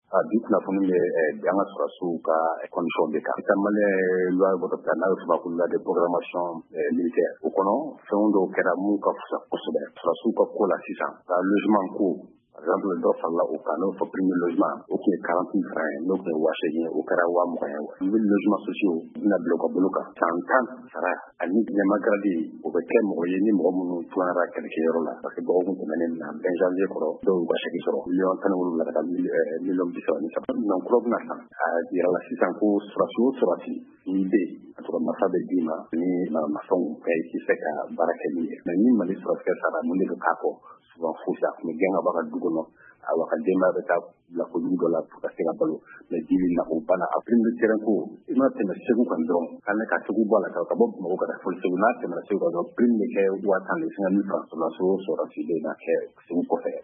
du kunnafoni bɛ an ka sɔrɔsiw ka condition de kan. Caman loi bɔtɔ ta n'a bɛ fɔ ko loi de programmation militaire. O kɔnɔ fɛn dɔw kɛra mun ka fusa kosɛbɛ. Sɔrɔsiw ka ko la sisan ka logement ko par exemple dɔ farala o kan n'o fɔ premier logement o tun ye 40 000 francs n'o tun ye 80,000 o kɛra 20,000 ye. Ni logement sociaux bɛna bila u ka bolo kan san 10 sara ani ɲɛma garadi o bɛ kɛ mɔgɔ ye ni mɔgɔ minnu tunyara kɛlɛkɛyɔrɔ la parce que dɔgɔkun tɛmɛnen na 20 janvier kɔrɔ dɔw y'u ka chèque sɔrɔ 17,7 ka taa 1,33 non kura bɛna san a yira la sisan ko sɔrɔsi o sɔrɔsi n'i bɛ a sɔrɔ masa bɛ d'i ma ni maramafɛnw kɛ i tɛ se ka baara kɛ min ye mais ni Mali sɔrɔsikɛ sara mun de bɛ k'a kɔ souvent fosi a tun bɛ gɛn ka bɔ a ka du kɔnɔ a ka denbaya bɛ taa bila kojugu dɔ la pour ka se ka balo mais bi na o banna a prime de terrain ko i ma tɛmɛ Segu kan dɔrɔn k'ale ka Segu bɔ a la ka bɔ Bamakɔ ka taa fo Segu n'a tɛmɛna Segu kan dɔrɔn prime bɛ kɛ 50,000 francs sɔrɔsi o sɔrɔsi bɛ na kɛ Segu kɔfɛ